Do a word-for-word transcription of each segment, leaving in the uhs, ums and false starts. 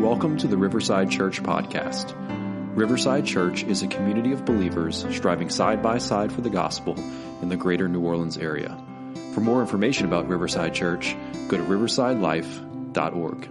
Welcome to the Riverside Church podcast. Riverside Church is a community of believers striving side by side for the gospel in the greater New Orleans area. For more information about Riverside Church, go to riverside life dot org.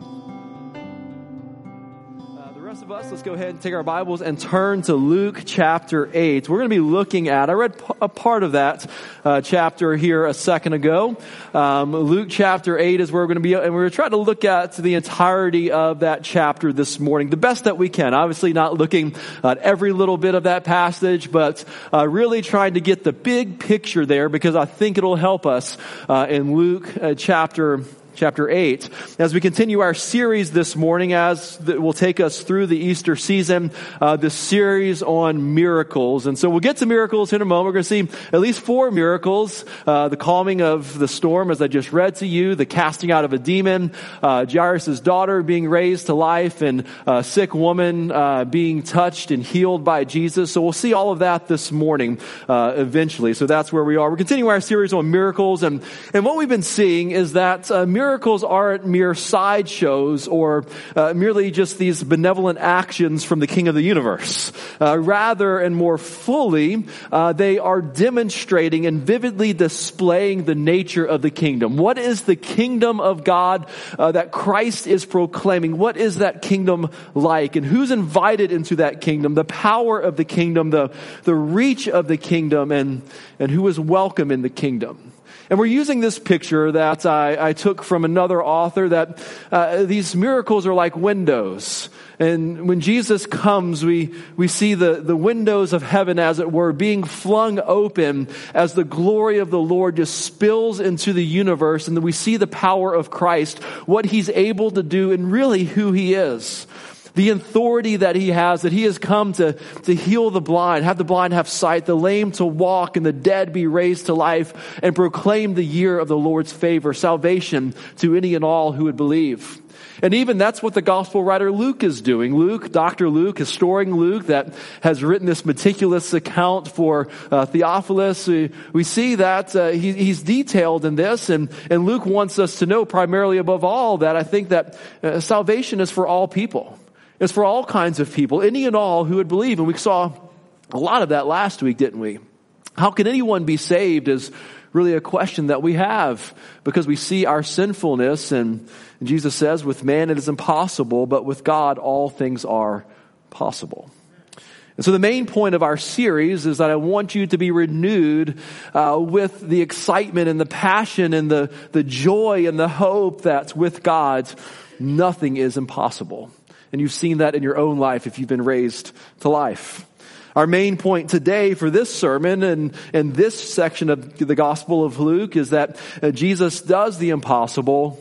Of us, let's go ahead and take our Bibles and turn to Luke chapter eight. We're going to be looking at, I read a part of that uh, chapter here a second ago. Um, Luke chapter eight is where we're going to be, and we're going to try to look at the entirety of that chapter this morning, the best that we can. Obviously not looking at every little bit of that passage, but uh, really trying to get the big picture there, because I think it'll help us uh, in Luke uh, chapter Chapter eight. As we continue our series this morning, as that will take us through the Easter season, uh, this series on miracles. And so we'll get to miracles in a moment. We're going to see at least four miracles. Uh, the calming of the storm, as I just read to you, the casting out of a demon, uh, Jairus' daughter being raised to life, and a sick woman uh, being touched and healed by Jesus. So we'll see all of that this morning uh, eventually. So that's where we are. We're continuing our series on miracles. And, and what we've been seeing is that uh, miracles Miracles aren't mere sideshows or uh, merely just these benevolent actions from the King of the universe. Uh, rather and more fully, uh, they are demonstrating and vividly displaying the nature of the kingdom. What is the kingdom of God uh, that Christ is proclaiming? What is that kingdom like? And who's invited into that kingdom? The power of the kingdom, the, the reach of the kingdom, and, and who is welcome in the kingdom. And we're using this picture that I, I took from another author, that uh, these miracles are like windows. And when Jesus comes, we, we see the, the windows of heaven, as it were, being flung open as the glory of the Lord just spills into the universe. And then we see the power of Christ, what he's able to do, and really who he is. The authority that he has, that he has come to, to heal the blind, have the blind have sight, the lame to walk, and the dead be raised to life, and proclaim the year of the Lord's favor, salvation to any and all who would believe. And even that's what the gospel writer Luke is doing. Luke, Doctor Luke, historian Luke, that has written this meticulous account for uh, Theophilus. We, we see that uh, he, he's detailed in this, and, and Luke wants us to know, primarily above all, that I think that uh, salvation is for all people. It's for all kinds of people, any and all who would believe. And we saw a lot of that last week, didn't we? How can anyone be saved is really a question that we have, because we see our sinfulness, and Jesus says, with man it is impossible, but with God all things are possible. And so the main point of our series is that I want you to be renewed uh, with the excitement and the passion and the, the joy and the hope that with God, nothing is impossible. And you've seen that in your own life if you've been raised to life. Our main point today for this sermon and, and this section of the Gospel of Luke is that uh, Jesus does the impossible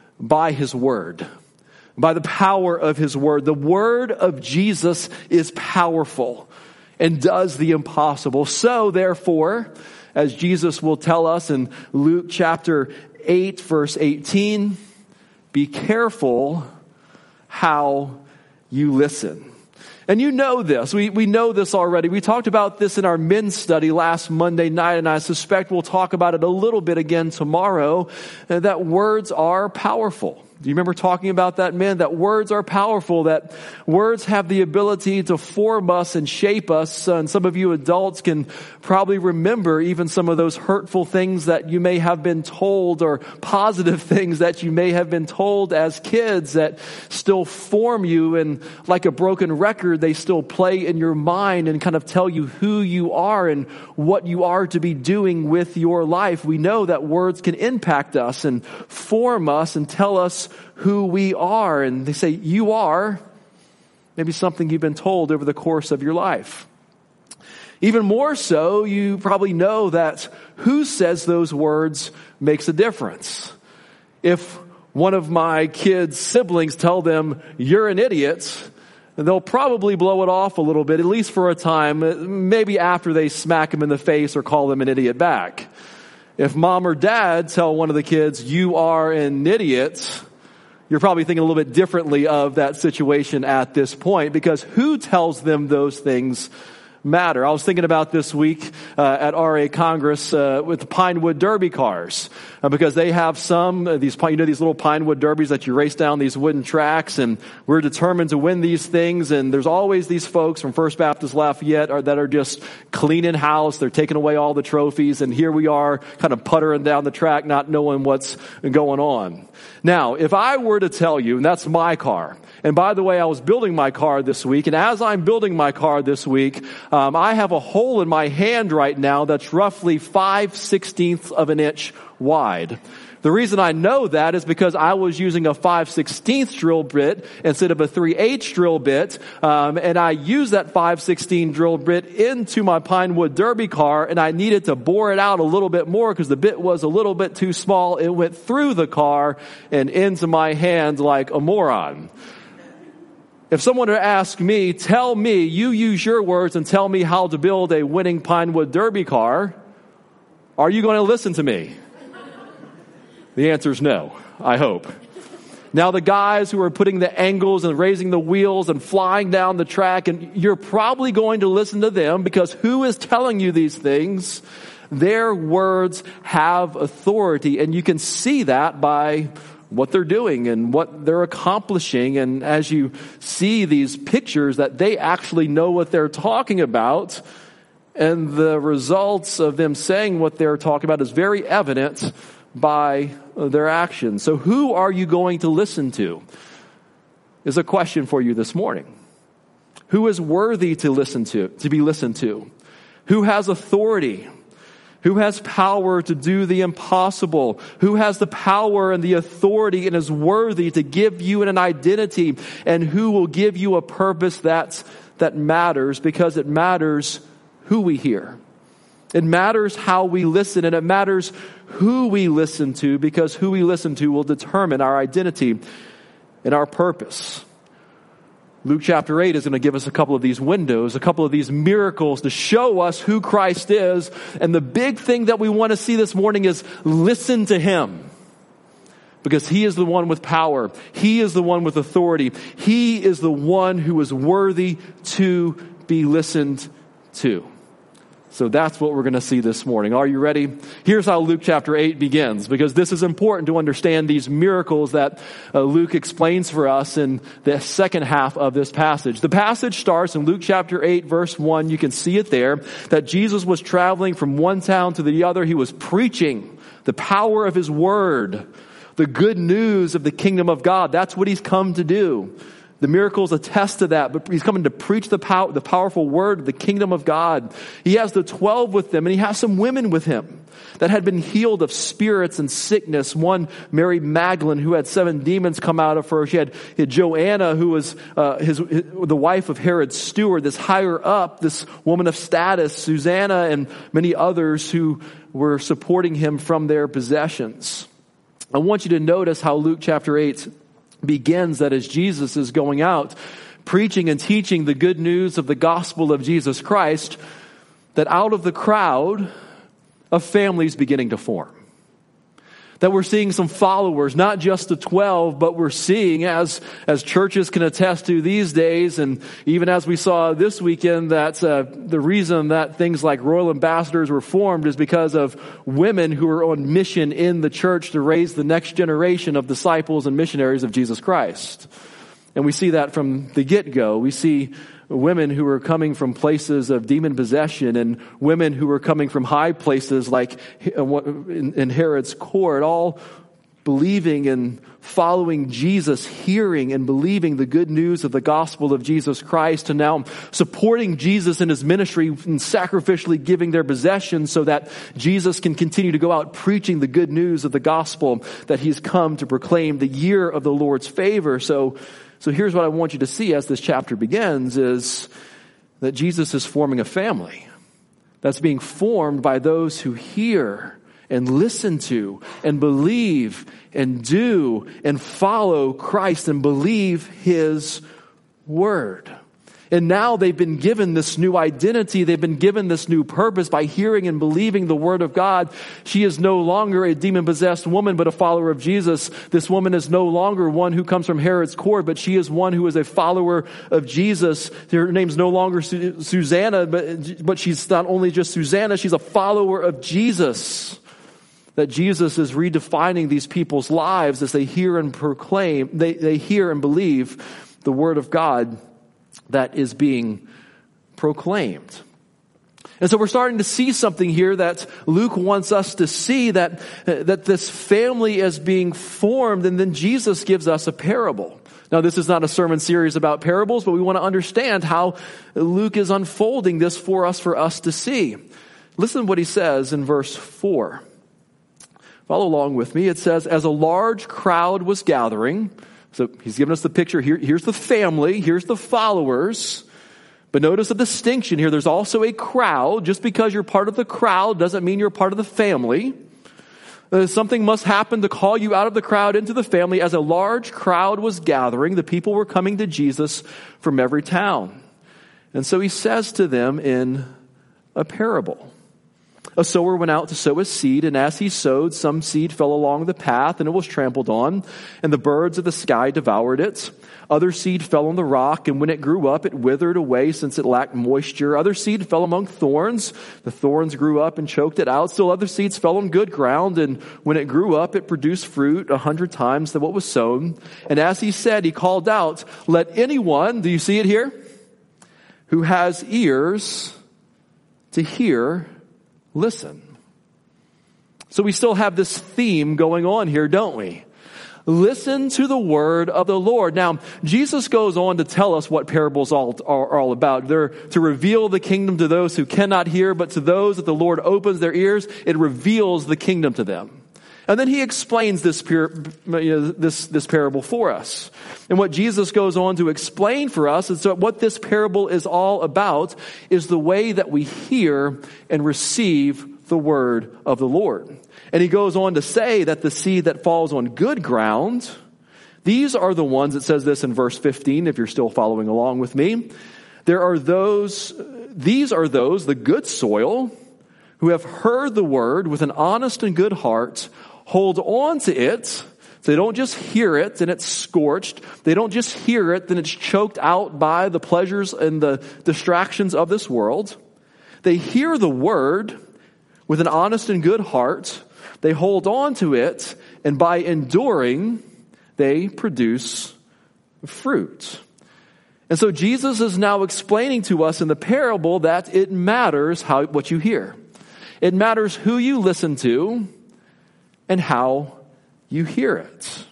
by his word, by the power of his word. The word of Jesus is powerful and does the impossible. So therefore, as Jesus will tell us in Luke chapter eight, verse eighteen, be careful how you listen. And you know this. We we know this already. We talked about this in our men's study last Monday night, and I suspect we'll talk about it a little bit again tomorrow, uh, that words are powerful. Do you remember talking about that, men? That words are powerful, that words have the ability to form us and shape us. And some of you adults can probably remember even some of those hurtful things that you may have been told, or positive things that you may have been told as kids, that still form you. And like a broken record, they still play in your mind and kind of tell you who you are and what you are to be doing with your life. We know that words can impact us and form us and tell us who we are. And they say, you are maybe something you've been told over the course of your life. Even more so, you probably know that who says those words makes a difference. If one of my kids' siblings tell them, you're an idiot, they'll probably blow it off a little bit, at least for a time, maybe after they smack them in the face or call them an idiot back. If mom or dad tell one of the kids, you are an idiot, you're probably thinking a little bit differently of that situation at this point, because who tells them those things matter. I was thinking about this week uh, at R A Congress uh, with the Pinewood Derby cars uh, because they have some uh, these you know these little Pinewood Derbies that you race down these wooden tracks, and we're determined to win these things. And there's always these folks from First Baptist Lafayette are, that are just cleaning house. They're taking away all the trophies, and here we are kind of puttering down the track, not knowing what's going on. Now, if I were to tell you, and that's my car. And by the way, I was building my car this week, and as I'm building my car this week, um, I have a hole in my hand right now that's roughly five sixteenths of an inch wide. The reason I know that is because I was using a five sixteenths drill bit instead of a three eighths drill bit, um, and I used that five sixteenths drill bit into my Pinewood Derby car, and I needed to bore it out a little bit more because the bit was a little bit too small. It went through the car and into my hand like a moron. If someone were to ask me, tell me, you use your words and tell me how to build a winning Pinewood Derby car, are you going to listen to me? The answer is no, I hope. Now the guys who are putting the angles and raising the wheels and flying down the track, and you're probably going to listen to them because who is telling you these things? Their words have authority, and you can see that by what they're doing and what they're accomplishing. And as you see these pictures, that they actually know what they're talking about, and the results of them saying what they're talking about is very evident by their actions. So who are you going to listen to? Is a question for you this morning. Who is worthy to listen to, to be listened to? Who has authority? Who has power to do the impossible? Who has the power and the authority and is worthy to give you an identity? And who will give you a purpose that's, that matters, because it matters who we hear. It matters how we listen, and it matters who we listen to, because who we listen to will determine our identity and our purpose. Luke chapter eight is going to give us a couple of these windows, a couple of these miracles to show us who Christ is. And the big thing that we want to see this morning is listen to Him. Because He is the one with power. He is the one with authority. He is the one who is worthy to be listened to. So that's what we're going to see this morning. Are you ready? Here's how Luke chapter eight begins, because this is important to understand these miracles that uh, Luke explains for us in the second half of this passage. The passage starts in Luke chapter eight, verse one. You can see it there, that Jesus was traveling from one town to the other. He was preaching the power of His word, the good news of the kingdom of God. That's what He's come to do. The miracles attest to that, but He's coming to preach the power, the powerful word of the kingdom of God. He has the twelve with them, and He has some women with Him that had been healed of spirits and sickness. One, Mary Magdalene, who had seven demons come out of her. She had, had Joanna, who was uh, his, his the wife of Herod's steward, this higher up, this woman of status, Susanna, and many others who were supporting him from their possessions. I want you to notice how Luke chapter eight begins, that as Jesus is going out preaching and teaching the good news of the gospel of Jesus Christ, that out of the crowd, a family is beginning to form. That we're seeing some followers, not just the twelve, but we're seeing, as as churches can attest to these days, and even as we saw this weekend, that uh, the reason that things like Royal Ambassadors were formed is because of women who are on mission in the church to raise the next generation of disciples and missionaries of Jesus Christ. And we see that from the get-go. We see women who are coming from places of demon possession, and women who are coming from high places like in Herod's court, all believing and following Jesus, hearing and believing the good news of the gospel of Jesus Christ, and now supporting Jesus in His ministry and sacrificially giving their possessions so that Jesus can continue to go out preaching the good news of the gospel that He's come to proclaim, the year of the Lord's favor. So So here's what I want you to see as this chapter begins, is that Jesus is forming a family that's being formed by those who hear and listen to and believe and do and follow Christ and believe His word. And now they've been given this new identity. They've been given this new purpose by hearing and believing the word of God. She is no longer a demon-possessed woman, but a follower of Jesus. This woman is no longer one who comes from Herod's court, but she is one who is a follower of Jesus. Her name's no longer Su- Susanna, but, but she's not only just Susanna, she's a follower of Jesus. That Jesus is redefining these people's lives as they hear and proclaim, they, they hear and believe the word of God that is being proclaimed. And so we're starting to see something here that Luke wants us to see, that, that this family is being formed, and then Jesus gives us a parable. Now, this is not a sermon series about parables, but we want to understand how Luke is unfolding this for us, for us to see. Listen to what he says in verse four. Follow along with me. It says, as a large crowd was gathering. So he's given us the picture. Here, here's the family. Here's the followers. But notice a distinction here. There's also a crowd. Just because you're part of the crowd doesn't mean you're part of the family. Uh, something must happen to call you out of the crowd into the family. As a large crowd was gathering, the people were coming to Jesus from every town. And so he says to them in a parable. A sower went out to sow his seed, and as he sowed, some seed fell along the path, and it was trampled on, and the birds of the sky devoured it. Other seed fell on the rock, and when it grew up, it withered away since it lacked moisture. Other seed fell among thorns. The thorns grew up and choked it out. Still other seeds fell on good ground, and when it grew up, it produced fruit a hundred times than what was sown. And as he said, he called out, let anyone, do you see it here? Who has ears to hear, listen. So we still have this theme going on here, don't we? Listen to the word of the Lord. Now, Jesus goes on to tell us what parables all, are all about. They're to reveal the kingdom to those who cannot hear, but to those that the Lord opens their ears, it reveals the kingdom to them. And then he explains this, this, this parable for us. And what Jesus goes on to explain for us is that what this parable is all about is the way that we hear and receive the word of the Lord. And he goes on to say that the seed that falls on good ground, these are the ones, it says this in verse fifteen, if you're still following along with me. There are those, these are those, the good soil, who have heard the word with an honest and good heart, hold on to it. So they don't just hear it and it's scorched. They don't just hear it, then it's choked out by the pleasures and the distractions of this world. They hear the word with an honest and good heart. They hold on to it, and by enduring, they produce fruit. And so Jesus is now explaining to us in the parable that it matters how what you hear. It matters who you listen to and how you hear it.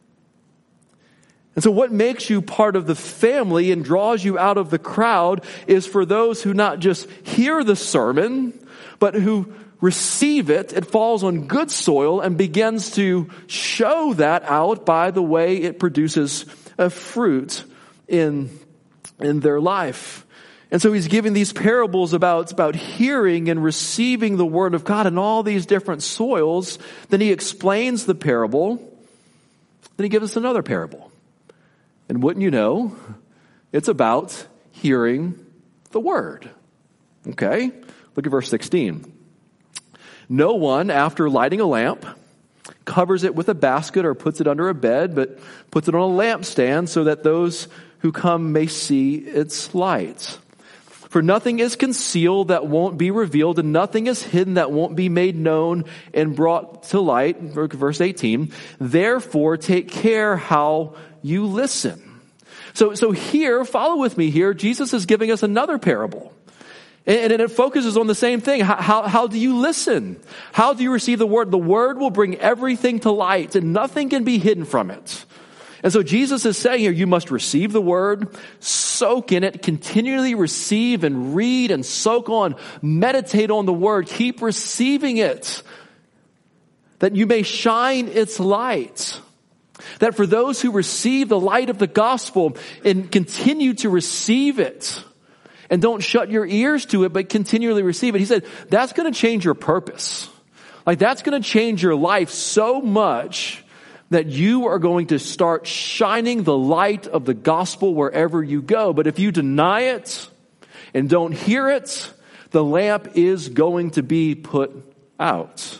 And so what makes you part of the family and draws you out of the crowd is for those who not just hear the sermon, but who receive it. It falls on good soil and begins to show that out by the way it produces a fruit in, in their life. And so he's giving these parables about, about hearing and receiving the word of God in all these different soils. Then he explains the parable. Then he gives us another parable. And wouldn't you know, it's about hearing the word. Okay? Look at verse sixteen. No one, after lighting a lamp, covers it with a basket or puts it under a bed, but puts it on a lampstand so that those who come may see its light. For nothing is concealed that won't be revealed, and nothing is hidden that won't be made known and brought to light. Verse eighteen. Therefore, take care how you listen. So, so here, follow with me here, Jesus is giving us another parable. And it focuses on the same thing. How, how, how do you listen? How do you receive the word? The word will bring everything to light, and nothing can be hidden from it. And so Jesus is saying here, you must receive the word, soak in it, continually receive and read and soak on, meditate on the word, keep receiving it, that you may shine its light. That for those who receive the light of the gospel and continue to receive it, and don't shut your ears to it, but continually receive it. He said, that's going to change your purpose. Like that's going to change your life so much that you are going to start shining the light of the gospel wherever you go. But if you deny it and don't hear it, the lamp is going to be put out.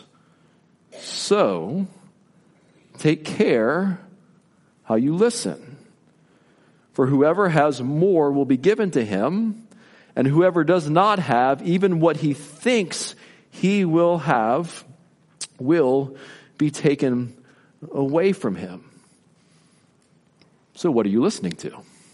So, take care how you listen. For whoever has more will be given to him, and whoever does not have, even what he thinks he will have, will be taken away from him. So what are you listening to?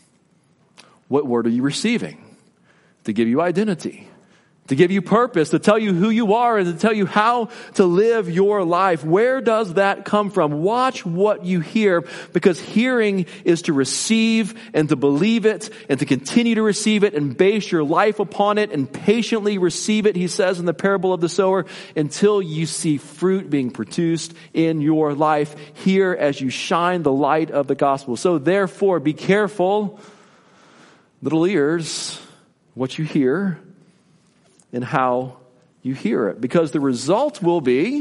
What word are you receiving? To give you identity, to give you purpose, to tell you who you are, and to tell you how to live your life. Where does that come from? Watch what you hear, because hearing is to receive and to believe it and to continue to receive it and base your life upon it and patiently receive it, he says in the parable of the sower, until you see fruit being produced in your life here as you shine the light of the gospel. So therefore, be careful, little ears, what you hear and how you hear it. Because the result will be,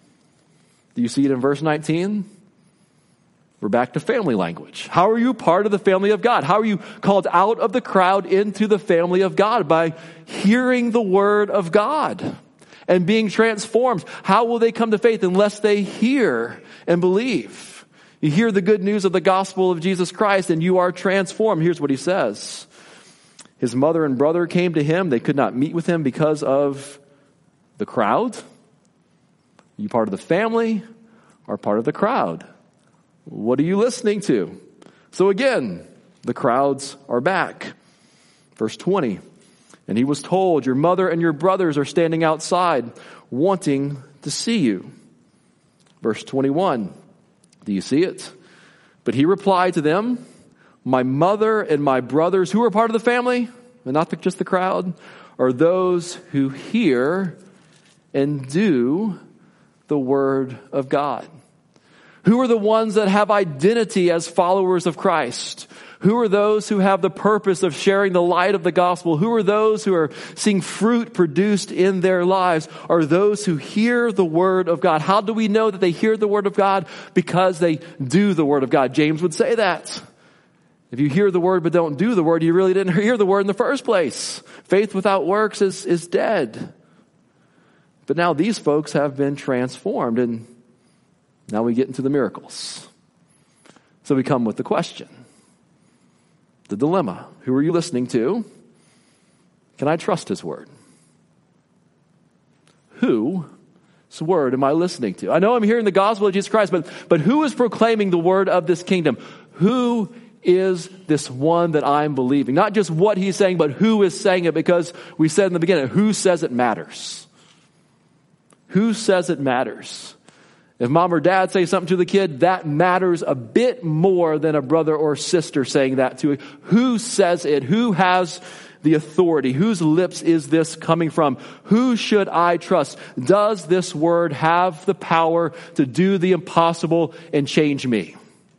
do you see it in verse nineteen? We're back to family language. How are you part of the family of God? How are you called out of the crowd into the family of God? By hearing the word of God and being transformed. How will they come to faith unless they hear and believe? You hear the good news of the gospel of Jesus Christ and you are transformed. Here's what he says. His mother and brother came to him. They could not meet with him because of the crowd. Are you part of the family or part of the crowd? What are you listening to? So again, the crowds are back. Verse twenty. And he was told, your mother and your brothers are standing outside wanting to see you. Verse twenty-one. Do you see it? But he replied to them, my mother and my brothers, who are part of the family, and not just the crowd, are those who hear and do the word of God. Who are the ones that have identity as followers of Christ? Who are those who have the purpose of sharing the light of the gospel? Who are those who are seeing fruit produced in their lives? Are those who hear the word of God. How do we know that they hear the word of God? Because they do the word of God. James would say that. If you hear the word but don't do the word, you really didn't hear the word in the first place. Faith without works is, is dead. But now these folks have been transformed, and now we get into the miracles. So we come with the question, the dilemma. Who are you listening to? Can I trust his word? Whose word am I listening to? I know I'm hearing the gospel of Jesus Christ, but, but who is proclaiming the word of this kingdom? Who is this one that I'm believing? Not just what he's saying, but who is saying it, because we said in the beginning, who says it matters? Who says it matters? If mom or dad say something to the kid, that matters a bit more than a brother or sister saying that to it. Who says it? Who has the authority? Whose lips is this coming from? Who should I trust? Does this word have the power to do the impossible and change me?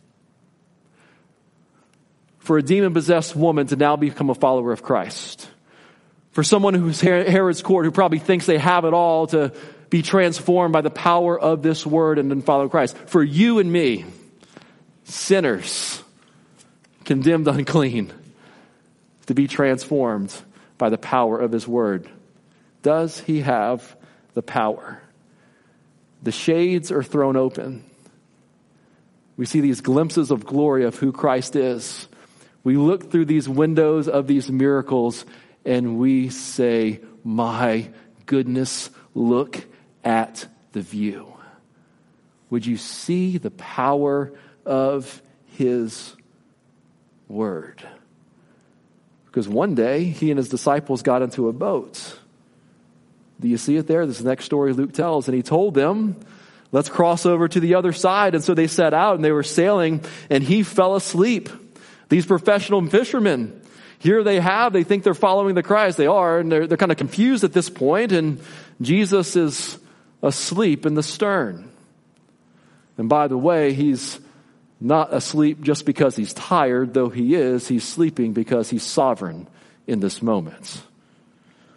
For a demon-possessed woman to now become a follower of Christ. For someone who's Herod's court, who probably thinks they have it all, to be transformed by the power of this word and then follow Christ. For you and me, sinners, condemned unclean, to be transformed by the power of his word. Does he have the power? The shades are thrown open. We see these glimpses of glory of who Christ is. We look through these windows of these miracles and we say, my goodness, look at the view. Would you see the power of his word? Because one day he and his disciples got into a boat. Do you see it there? This is the next story Luke tells. And he told them, let's cross over to the other side. And so they set out and they were sailing and he fell asleep. These professional fishermen, here they have, they think they're following the Christ. They are, and they're, they're kind of confused at this point, and Jesus is asleep in the stern. And by the way, he's not asleep just because he's tired, though he is. He's sleeping because he's sovereign in this moment.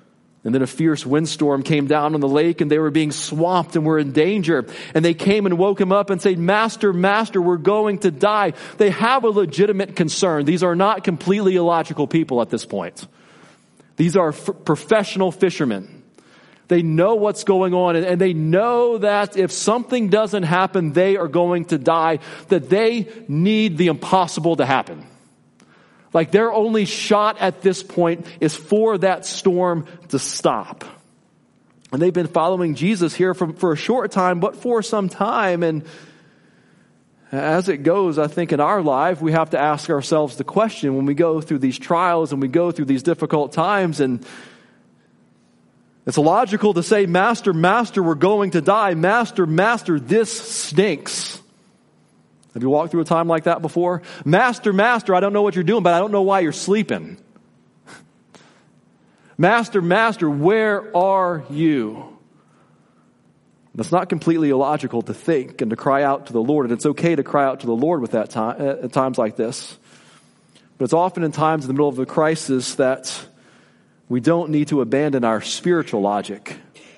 And then a fierce windstorm came down on the lake, and they were being swamped and were in danger. And they came and woke him up and said, Master, Master, we're going to die. They have a legitimate concern. These are not completely illogical people at this point. These are f- professional fishermen. They know what's going on, and, and they know that if something doesn't happen, they are going to die, that they need the impossible to happen. Like their only shot at this point is for that storm to stop. And they've been following Jesus here for, for a short time, but for some time. And as it goes, I think in our life, we have to ask ourselves the question when we go through these trials and we go through these difficult times. And it's logical to say, Master, Master, we're going to die. Master, Master, this stinks. Have you walked through a time like that before? Master, Master, I don't know what you're doing, but I don't know why you're sleeping. Master, Master, where are you? It's not completely illogical to think and to cry out to the Lord, and it's okay to cry out to the Lord with that time, at times like this. But it's often in times in the middle of a crisis that we don't need to abandon our spiritual logic.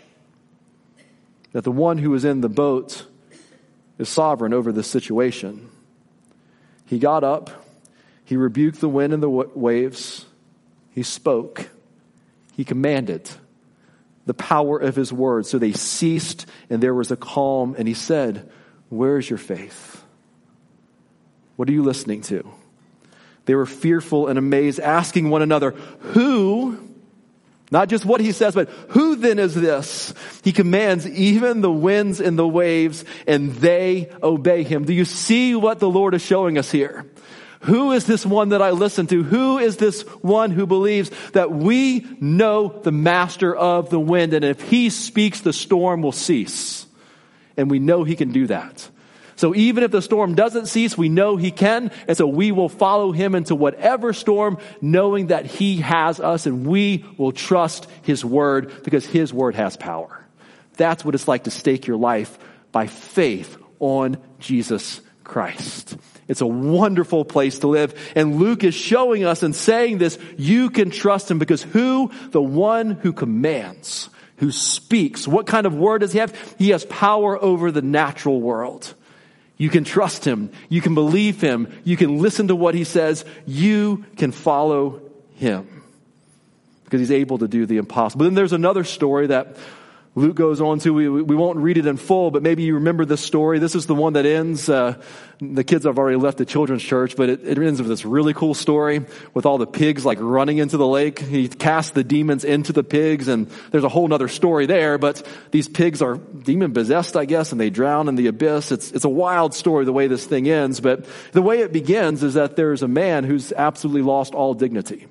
That the one who is in the boat is sovereign over this situation. He got up, he rebuked the wind and the waves, he spoke, he commanded the power of his word. So they ceased and there was a calm, and he said, where is your faith? What are you listening to? They were fearful and amazed, asking one another, who... Not just what he says, but who then is this? He commands even the winds and the waves, and they obey him. Do you see what the Lord is showing us here? Who is this one that I listen to? Who is this one who believes that we know the master of the wind, and if he speaks, the storm will cease? And we know he can do that. So even if the storm doesn't cease, we know he can. And so we will follow him into whatever storm, knowing that he has us, and we will trust his word because his word has power. That's what it's like to stake your life by faith on Jesus Christ. It's a wonderful place to live. And Luke is showing us and saying this, you can trust him because who? The one who commands, who speaks. What kind of word does he have? He has power over the natural world. You can trust him. You can believe him. You can listen to what he says. You can follow him because he's able to do the impossible. Then there's another story that Luke goes on to. We, we won't read it in full, but maybe you remember this story. This is the one that ends. Uh, the kids have already left the children's church, but it, it ends with this really cool story with all the pigs like running into the lake. He casts the demons into the pigs, and there's a whole nother story there. But these pigs are demon possessed, I guess, and they drown in the abyss. It's it's a wild story the way this thing ends. But the way it begins is that there's a man who's absolutely lost all dignity.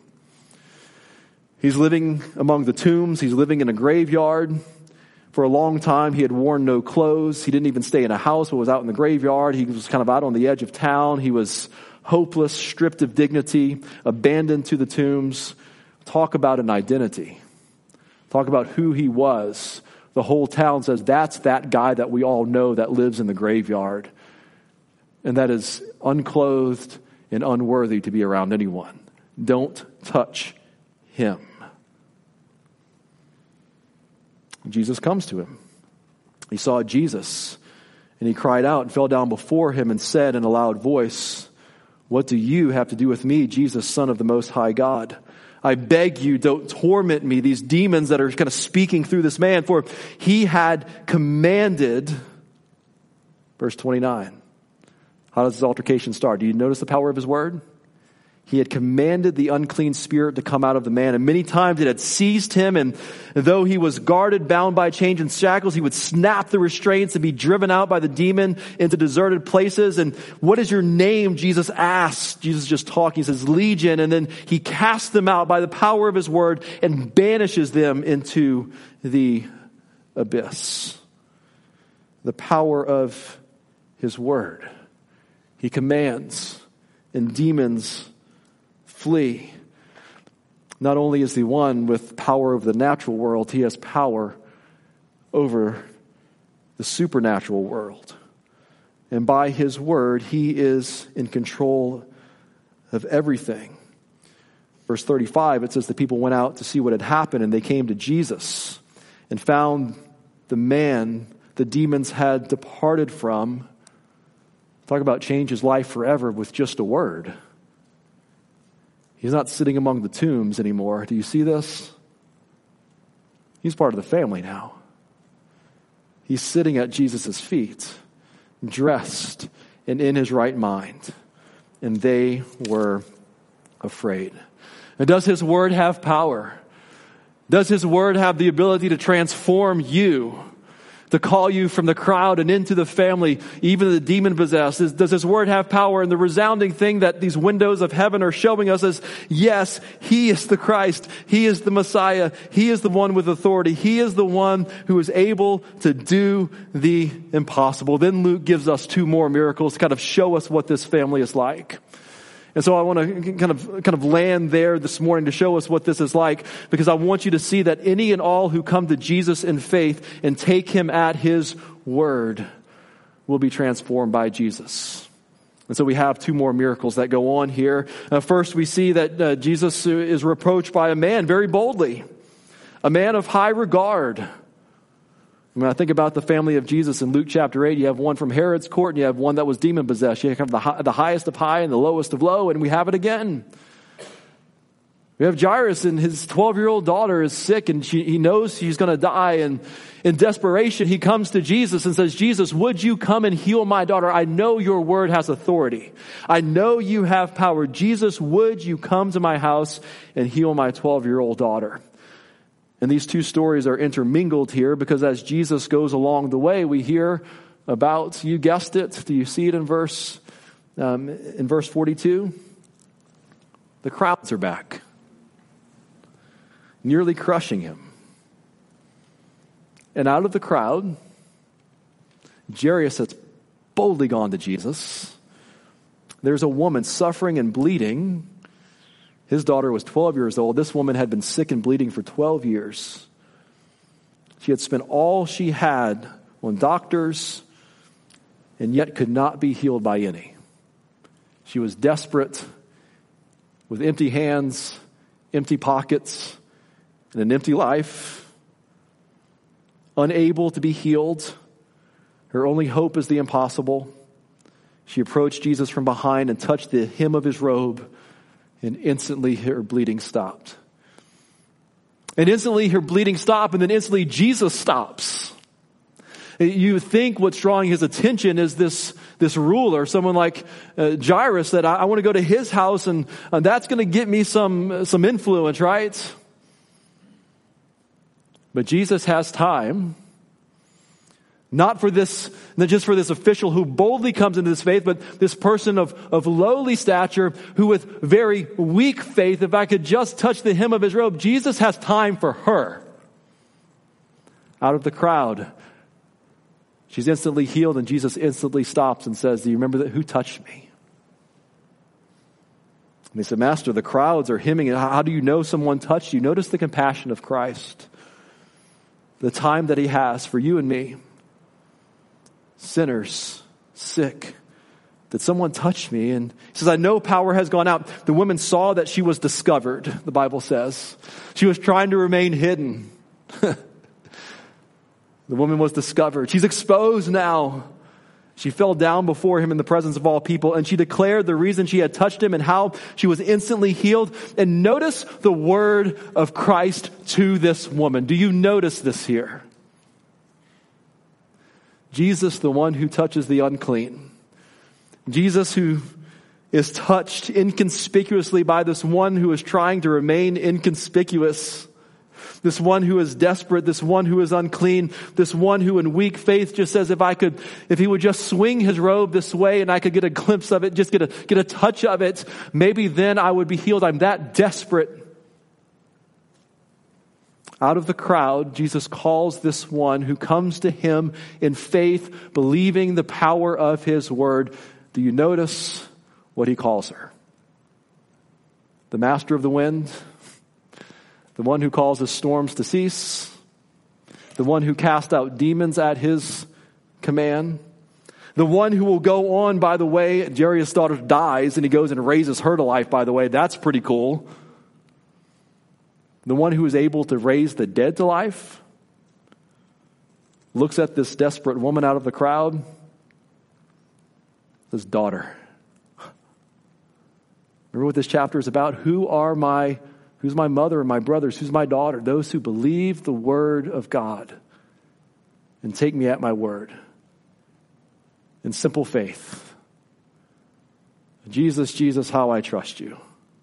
He's living among the tombs. He's living in a graveyard. For a long time, he had worn no clothes. He didn't even stay in a house, but was out in the graveyard. He was kind of out on the edge of town. He was hopeless, stripped of dignity, abandoned to the tombs. Talk about an identity. Talk about who he was. The whole town says, that's that guy that we all know that lives in the graveyard. And that is unclothed and unworthy to be around anyone. Don't touch him. Jesus comes to him. He saw Jesus, and he cried out and fell down before him and said in a loud voice, what do you have to do with me, Jesus, Son of the Most High God? I beg you, don't torment me, these demons that are kind of speaking through this man, for he had commanded, verse twenty-nine. How does this altercation start? Do you notice the power of his word? He had commanded the unclean spirit to come out of the man, and many times it had seized him, and though he was guarded, bound by chains and shackles, he would snap the restraints and be driven out by the demon into deserted places. And what is your name? Jesus asked. Jesus just talking. He says, Legion. And then he casts them out by the power of his word and banishes them into the abyss. The power of his word. He commands, and demons flee. Not only is he one with power over the natural world, he has power over the supernatural world. And by his word, he is in control of everything. Verse thirty-five, it says the people went out to see what had happened, and they came to Jesus and found the man the demons had departed from. Talk about change his life forever with just a word. He's not sitting among the tombs anymore. Do you see this? He's part of the family now. He's sitting at Jesus' feet, dressed and in his right mind. And they were afraid. And does his word have power? Does his word have the ability to transform you, to call you from the crowd and into the family, even the demon-possessed? Does his word have power? And the resounding thing that these windows of heaven are showing us is, yes, he is the Christ. He is the Messiah. He is the one with authority. He is the one who is able to do the impossible. Then Luke gives us two more miracles to kind of show us what this family is like. And so I want to kind of kind of land there this morning to show us what this is like, because I want you to see that any and all who come to Jesus in faith and take him at his word will be transformed by Jesus. And so we have two more miracles that go on here. Uh, first, we see that uh, Jesus is reproached by a man very boldly, a man of high regard. When I think about the family of Jesus in Luke chapter eight, you have one from Herod's court and you have one that was demon-possessed. You have the, high, the highest of high and the lowest of low, and we have it again. We have Jairus, and his twelve-year-old daughter is sick, and she, he knows she's going to die. And in desperation, he comes to Jesus and says, Jesus, would you come and heal my daughter? I know your word has authority. I know you have power. Jesus, would you come to my house and heal my twelve-year-old daughter? And these two stories are intermingled here because as Jesus goes along the way, we hear about, you guessed it, do you see it in verse um, in verse forty-two? The crowds are back, nearly crushing him. And out of the crowd, Jairus has boldly gone to Jesus. There's a woman suffering and bleeding. His daughter was twelve years old. This woman had been sick and bleeding for twelve years. She had spent all she had on doctors and yet could not be healed by any. She was desperate, with empty hands, empty pockets, and an empty life, unable to be healed. Her only hope is the impossible. She approached Jesus from behind and touched the hem of his robe, and instantly her bleeding stopped. And instantly her bleeding stopped, and then instantly Jesus stops. You think what's drawing his attention is this, this ruler, someone like uh, Jairus, that I, I want to go to his house, and, and that's going to get me some, some influence, right? But Jesus has time. Not for this, not just for this official who boldly comes into this faith, but this person of, of lowly stature who with very weak faith, if I could just touch the hem of his robe, Jesus has time for her. Out of the crowd, she's instantly healed, and Jesus instantly stops and says, do you remember that? Who touched me? And they said, Master, the crowds are hemming. How do you know someone touched you? Notice the compassion of Christ. The time that he has for you and me. Sinners, sick. Did someone touch me? And he says, I know power has gone out. The woman saw that she was discovered, the Bible says. She was trying to remain hidden. The woman was discovered. She's exposed now. She fell down before him in the presence of all people, and she declared the reason she had touched him and how she was instantly healed. And notice the word of Christ to this woman. Do you notice this here? Jesus, the one who touches the unclean. Jesus, who is touched inconspicuously by this one who is trying to remain inconspicuous. This one who is desperate, this one who is unclean, this one who in weak faith just says, if I could, if he would just swing his robe this way and I could get a glimpse of it, just get a, get a touch of it, maybe then I would be healed. I'm that desperate. Out of the crowd, Jesus calls this one who comes to him in faith, believing the power of his word. Do you notice what he calls her? The master of the wind, the one who causes storms to cease, the one who cast out demons at his command, the one who will go on, by the way, Jairus' daughter dies and he goes and raises her to life, by the way. That's pretty cool. the one who is able to raise the dead to life, looks at this desperate woman out of the crowd, says, daughter. Remember what this chapter is about? Who are my, who's my mother and my brothers? Who's my daughter? Those who believe the word of God and take me at my word in simple faith. Jesus, Jesus, how I trust you.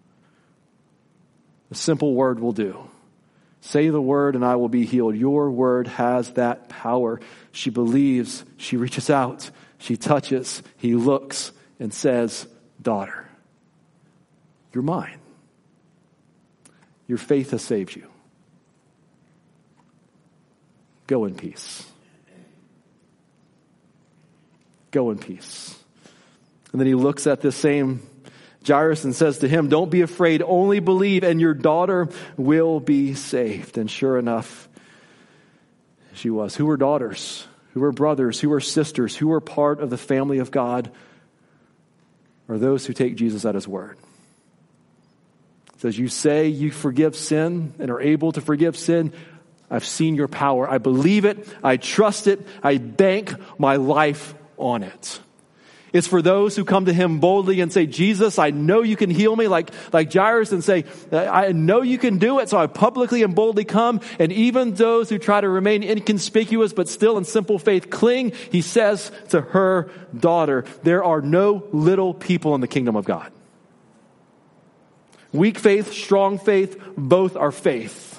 A simple word will do. Say the word and I will be healed. Your word has that power. She believes, she reaches out, she touches, he looks and says, daughter, you're mine. Your faith has saved you. Go in peace. Go in peace. And then he looks at this same Jairus and says to him, don't be afraid, only believe and your daughter will be saved. And sure enough, she was. Who were daughters? Who were brothers? Who were sisters? Who were part of the family of God? Are those who take Jesus at his word. It says, you say you forgive sin and are able to forgive sin. I've seen your power. I believe it. I trust it. I bank my life on it. It's for those who come to him boldly and say, Jesus, I know you can heal me, like, like Jairus, and say, I know you can do it, so I publicly and boldly come. And even those who try to remain inconspicuous but still in simple faith cling, he says to her daughter, there are no little people in the kingdom of God. Weak faith, strong faith, both are faith.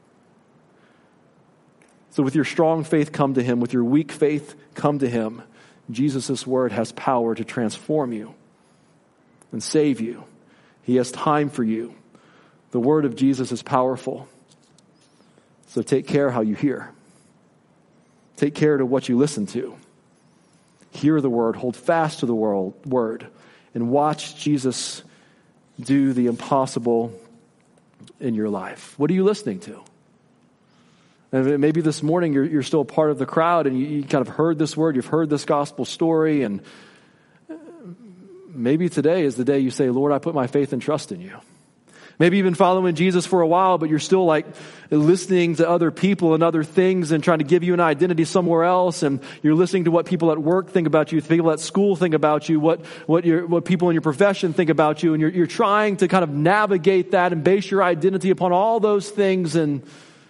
So with your strong faith, come to him. With your weak faith, come to him. Jesus' word has power to transform you and save you. He has time for you. The word of Jesus is powerful. So take care how you hear. Take care to what you listen to. Hear the word, hold fast to the word, and watch Jesus do the impossible in your life. What are you listening to? And maybe this morning you're, you're still part of the crowd and you, you kind of heard this word, you've heard this gospel story, and maybe today is the day you say, Lord, I put my faith and trust in you. Maybe you've been following Jesus for a while, but you're still like listening to other people and other things and trying to give you an identity somewhere else. And you're listening to what people at work think about you, people at school think about you, what, what your, what people in your profession think about you. And you're, you're trying to kind of navigate that and base your identity upon all those things. And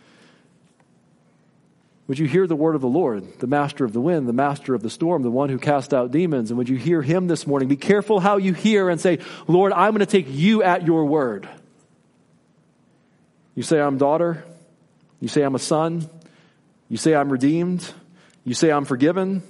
would you hear the word of the Lord, the master of the wind, the master of the storm, the one who cast out demons? And would you hear him this morning? Be careful how you hear and say, Lord, I'm going to take you at your word. You say I'm daughter. You say I'm a son. You say I'm redeemed. You say I'm forgiven.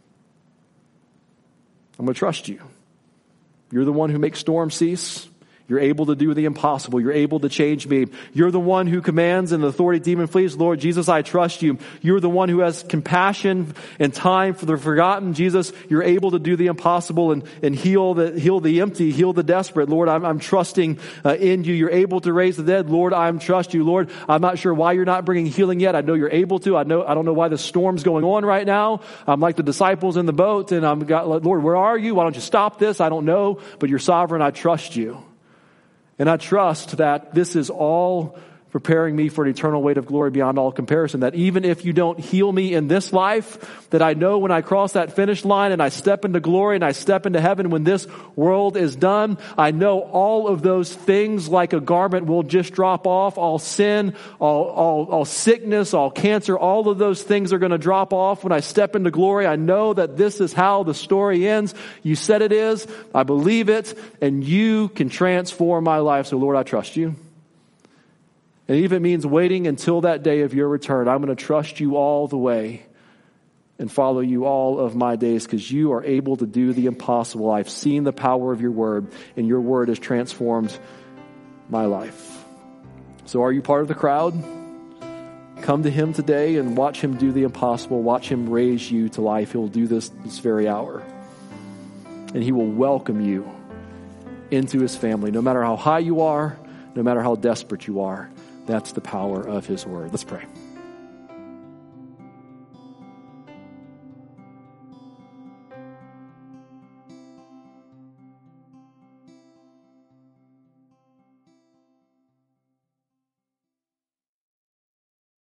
I'm going to trust you. You're the one who makes storms cease. You're able to do the impossible. You're able to change me. You're the one who commands and the authority demon flees. Lord Jesus, I trust you. You're the one who has compassion and time for the forgotten. Jesus, you're able to do the impossible and, and heal the heal the empty, heal the desperate. Lord, I'm, I'm trusting uh, in you. You're able to raise the dead. Lord, I'm trust you. Lord, I'm not sure why you're not bringing healing yet. I know you're able to. I know I don't know why the storm's going on right now. I'm like the disciples in the boat, and I'm got, Lord, where are you? Why don't you stop this? I don't know, but you're sovereign. I trust you. And I trust that this is all preparing me for an eternal weight of glory beyond all comparison. That even if you don't heal me in this life, that I know when I cross that finish line and I step into glory and I step into heaven when this world is done, I know all of those things like a garment will just drop off. All sin, all, all, all sickness, all cancer, all of those things are going to drop off when I step into glory. I know that this is how the story ends. You said it is. I believe it. And you can transform my life. So Lord, I trust you. And even if it means waiting until that day of your return, I'm going to trust you all the way and follow you all of my days because you are able to do the impossible. I've seen the power of your word, and your word has transformed my life. So are you part of the crowd? Come to him today and watch him do the impossible. Watch him raise you to life. He'll do this this very hour. And he will welcome you into his family, no matter how high you are, no matter how desperate you are. That's the power of his word. Let's pray.